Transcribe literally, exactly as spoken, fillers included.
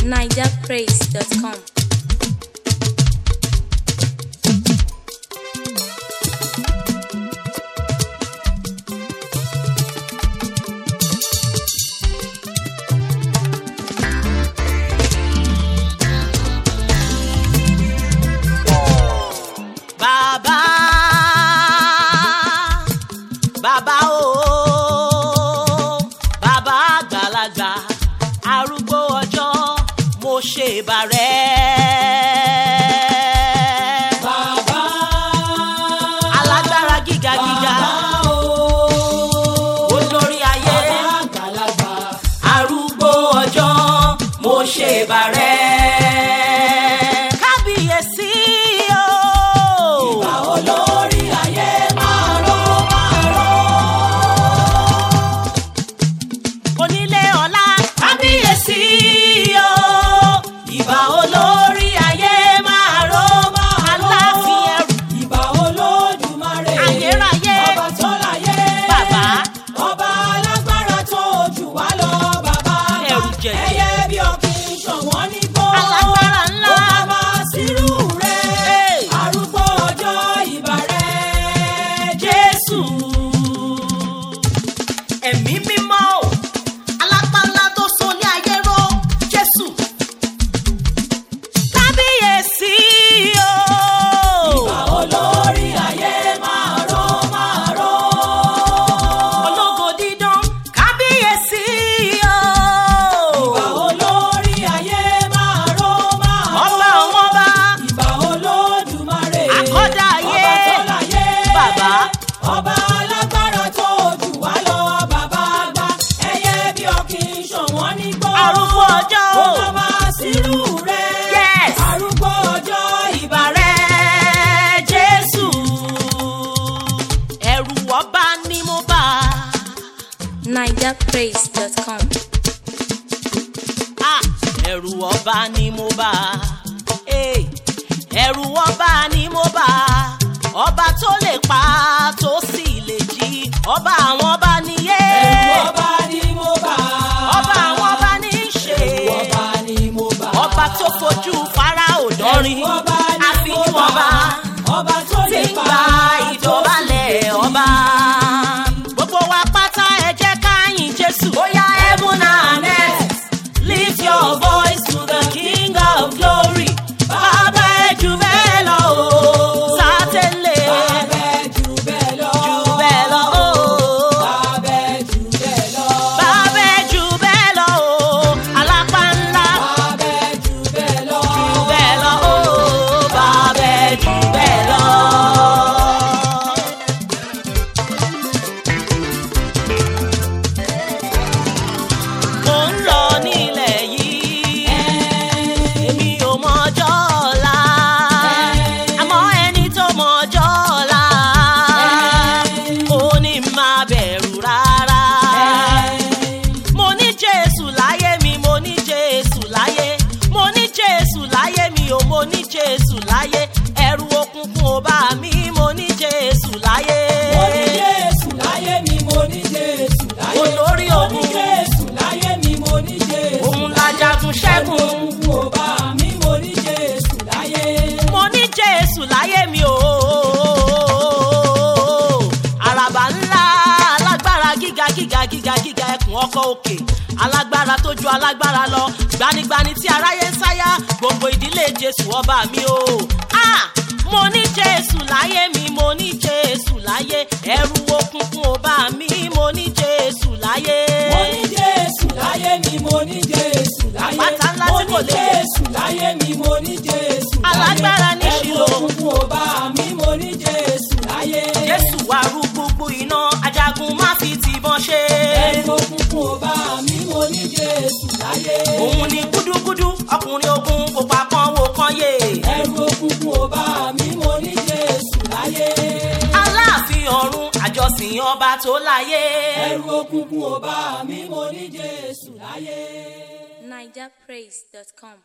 niger praise dot com. Bàbá, bàbá o, bàbá àgbàlagbà, arúgbó ọjọ́, mo ṣe ìbà rẹ. Bàbá, alágbára gíga gíga, bàbá o, olórí ayé, bàbá àgbàlagbà, arúgbó ọjọ́, mo ṣe ìbà rẹ. Kábíyèsí o. ìbà olórí ayé máa ró máa ró. Onílé ọlá, kábíyèsí o. Ìbà olórí ayé máa ró máa ró. Aláàfin ẹrù, Ìbà Olódùmarè, ayérayé, ọba tó láyé, bàbá, ọba alágbára tó jù wá lọ, bàbá ẹrù àgbà, jẹ̀jẹ̀, ẹyẹ bí ọ̀kín ṣọ̀wọ́n nígbó, alágbára ńlá. ó bá máa sírú rẹ̀, Hey. arúgbó ọjọ́ ìbà rẹ̀, Jésù. Ẹ̀mí mímọ́ o, alápálá tó so ní ayé ró, Jésù. Kábíyèsí o. Ìbà olórí ayé máa ró máa ró. Ológo dídán, kábíyèsí o. Ìbà olórí ayé máa ró máa ró. Ọba àwọn ọba, Ìbà Olódùmarè, Akọ́dá ayé, ọba tó láyé, bàbá, ọba alágbára tó jù wá lọ, bàbá àgbà, ẹyẹ bí ọ̀kín ṣọ̀wọ́n nígbó, arúgbó ọjọ́ ó o. bá máa sírú rẹ̀, Yes. arúgbó ọjọ́ ìbà Ìbà rẹ, Jésù. Ẹ̀rù ọba ni mo bá. niger praise dot com. Ah, ẹ̀rù ọba ni mo bá. Hey, ẹ̀rù ọba ni mo bá. Ọba tó lè pa tó sì lè jí. Ọba àwọn ọba niyé. ẹ̀rù ọba ni mo bá, Ọba àwọn ọba ní í ṣe. ẹ̀rù ọba ni mo bá, Ọba tó fojú Fáráò dánrin. ẹ̀rù ọba ni mo Àfijú bá, ọba ọba tó tí lè ń pa gba tó ìdọ̀bálẹ̀ sì lè ọba. Gbogbo wa pátá ẹ jẹ́ ká yìn Jésù. Bóyá heaven and earth, lift your voice to the King of glory. Bàbá ẹ jù bẹ́ẹ̀ lọ o, sátẹ́lẹ̀ Bàbá ẹ jù bẹ́ẹ̀ lọ. jù bẹ́ẹ̀ lọ o. Bàbá ẹ jù bẹ́ẹ̀ lọ. Bàbá ẹ jù bẹ́ẹ̀ lọ o, alápá ńlá Bàbá ẹ jù bẹ́ẹ̀ lọ. jù bẹ́ẹ̀ lọ o. Bàbá ẹ jù bẹ́ẹ̀ lọ. Mo ń lọ nílẹ̀ yìí, èmi ò mọ ọjọ́ ọ̀la, àmọ́ ẹni tó mọ ọjọ́ ọ̀la, ó ní máa bẹ̀rù rárá. Mo ní Jésù láyé mi, mo ní Jésù láyé, mo ní Jésù láyé mi ò, mo ní Jésù láyé, ẹ̀rù òkùnkùn ò bá mi, mo ní Jésù láyé. Mo ní Jésù láyé mi, mo ní Jésù láyé. Olórí Mo ogun. ní Jésù láyé mi, mo ní Jésù Òun la jagun ṣẹ́gun. Òkùnkùn ò bá mi, mo ní Jésù láyé. Mo ní Jésù láyé mi o. Àràbà ńlá, alágbára gíga gíga gíga gíga ẹkùn ọkọ̀ òkè, alágbára tó ju alágbára lọ, gbanigbani tí aráyé ń sáyà, gbogbo ìdílé Jésù ọba mi o. Ah! Mo ní Jésù láyé mi, mo ní Jésù láyé, ẹ̀rù òkùnkùn ò bá mi, mo ní Jésù láyé. Mo ní Jésù láyé mi, mo ní Jésù láyé. Àpáta ńlá Mo tí ní kò lè- Jésù láyé mi, mo ní Jésù láyé. Alágbára ní Ẹ̀rù ṣìlò. òkùnkùn ò bá mi, mo ní Jésù láyé. Jésù wá rú gbogbo iná, ajagun má fi tìbọn ṣe. Ẹ̀rù òkùnkùn ò bá mi, mo ní Jésù láyé. Òun ni gúdúgúdú, ọkùnrin ogun kò pa kan wò kan yé. Ẹ̀rù òkùnkùn ò bá mi, mo ní Jésù láyé. Aláàfin ọ̀run, àjọsìn ọba tó láyé. Ẹ̀rù òkùnkùn ò bá mi, mo ní Jésù láyé. niger praise dot com.